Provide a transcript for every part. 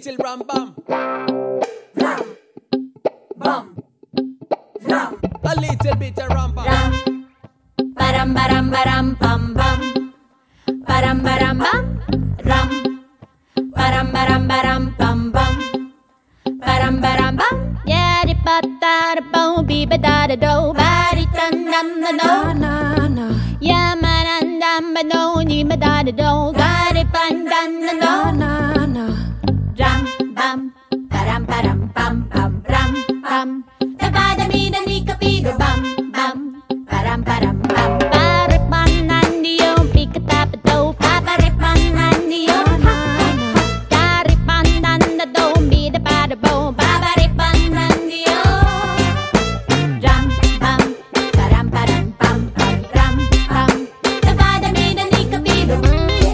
little ram bam. Ram, bum, ram. A little bit of ram bam. Ram, baram baram baram bum bum. Baram baram bam, ram. Baram baram baram bum bum. Baram baram bam. Yeah, di ba da da bo, be ba da da do, ba di dum dum da do. Na na. Yeah, man and dum ba do, ni ba da da do, ga di ban dum da do. Na na. Ram bam, baram baram bam bam, ram bam. Da ba da mi da ni ka pi da bam bam, baram baram bam. Bare ban nandi yo, pi ka ta pa do, pa bare ban nandi yo. Dari ban dan da do, mi da ba da bo, ba bare ban nandi yo. Ram bam, baram baram bam bam, ram bam. Da ba da mi da ni ka pi da.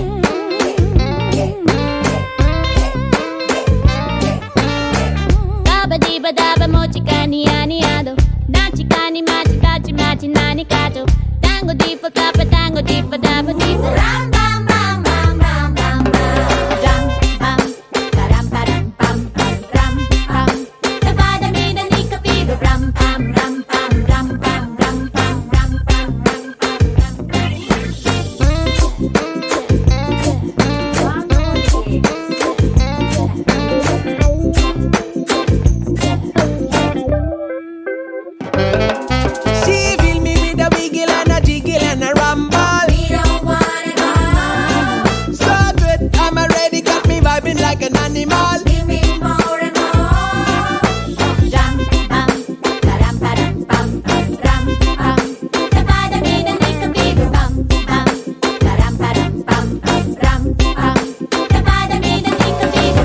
Ba daba mochikani ani ado, nachikani machi machi nani kato. Tango difa kapa tango difa daba difa. Ram bam bam bam bam bam bam. Ram bam, baram baram bam bam, ram bam. Tabada mi da ni kapido. Ram bam ram bam ram bam ram bam ram bam ram She fill me with a wiggle and a jiggle and a rumble. We don't wanna go. So good, I'm already got me vibing like an animal. Give me more and more. Ram bam, baram baram bam bam, ram bam. Tabada mi da ni kapido. Bam bam, baram baram bam bam, ram bam. Tabada mi da ni kapido.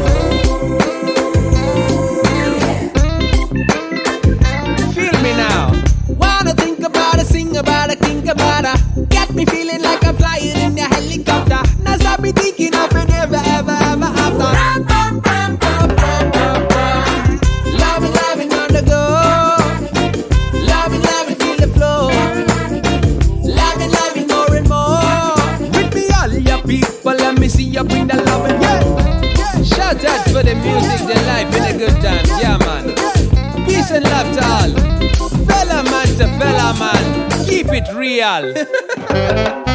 Feel me now. Wanna think about it, sing about it, think about it. Get me feeling like I'm flying in a helicopter. Now stop me thinking of it ever, ever, ever after. Ram bam bam bam bam bam bam. Loving, loving on the go. Loving, loving, feel the flow. Loving, loving more and more. With me, all your people, let me see you bring the loving. Yeah, yeah. Shout out for the music, the life, and a good time. Yeah, man. Peace and love to all. Fella man to fella man. Keep it real.